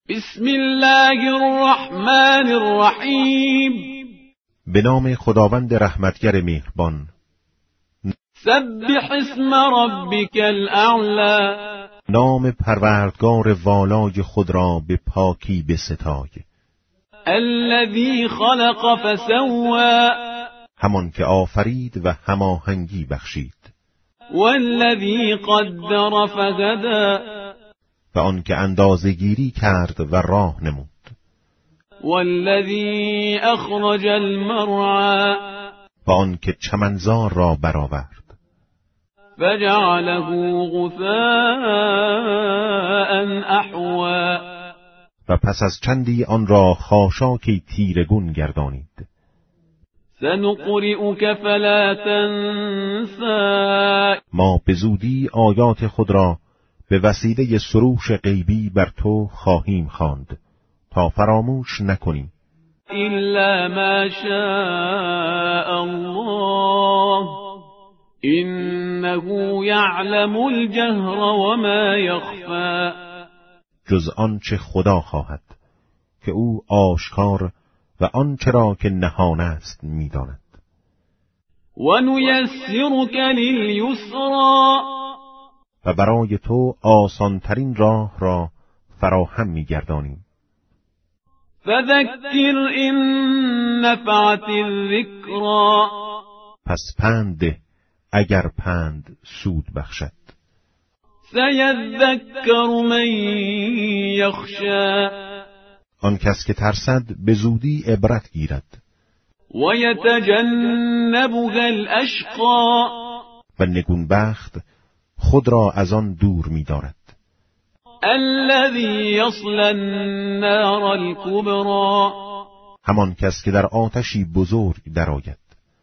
بسم الله الرحمن الرحیم. به نام خداوند رحمتگر مهربان. سبح اسم ربک الاعلی. نام پروردگار والای خود را به پاکی بستای. الذی خلق فسوی. همان که آفرید و هماهنگی بخشید. والذی قدر فهدی. و آن که اندازه‌گیری کرد و راه نمود. والذی اخرج المرعی. و آن که چمنزار را برآورد. فجعله غثاء احوی. و پس از چندی آن را خاشاکی تیرگون گردانید. سنقرئک فلا تنسی. ما به زودی آیات خود را به وسیله سروش غیبی بر تو خواهیم خواند تا فراموش نکنی. الا ما شاء الله انه یعلم الجهر و ما یخفی. جز آنچه خدا خواهد که او آشکار و آنچه را که نهان است می‌داند. و نیسرک للیسری. و برای تو آسانترین راه را فراهم می‌گردانیم. فذکر ان نفعت الذکری. پس پند ده اگر پند سود بخشد. سیذکر من یخشی. آن کس که ترسد به زودی عبرت گیرد. و یتجنبها الاشقی. و نگونبخت خود را از آن دور می‌دارد. الذی یصلی النار الکبری. همان کس که در آتشی بزرگ درآید.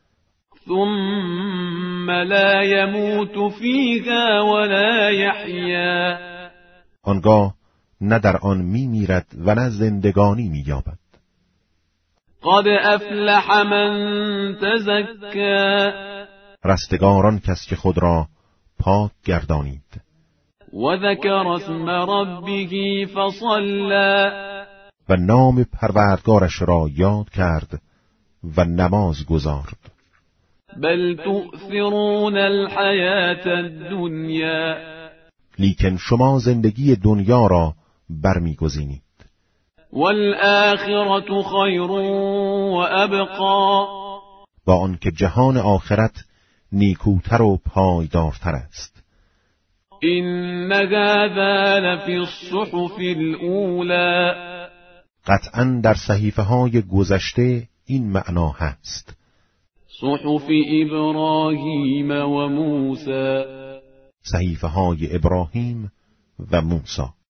ثم لا يموت فیها ولا یحیی. آنگاه نه در آن می‌میرد و نه زندگانی می‌یابد. قد افلح من تزکی. رستگاران کس که خود را پاک گردانید. و ذکر اسم ربه فصلی. و نام پروردگارش را یاد کرد و نماز گزارد. بل تؤثرون الحیاة الدنیا. لیکن شما زندگی دنیا را برمیگزینید. والآخرة خیر و ابقا. با آنکه جهان آخرت نیکوتر و پایدارتر است. این هذا لفی الصحف الاولی. قطعاً در صحیفه های گذشته این معنا هست. صحف ابراهیم و موسی. صحیفه های ابراهیم و موسی.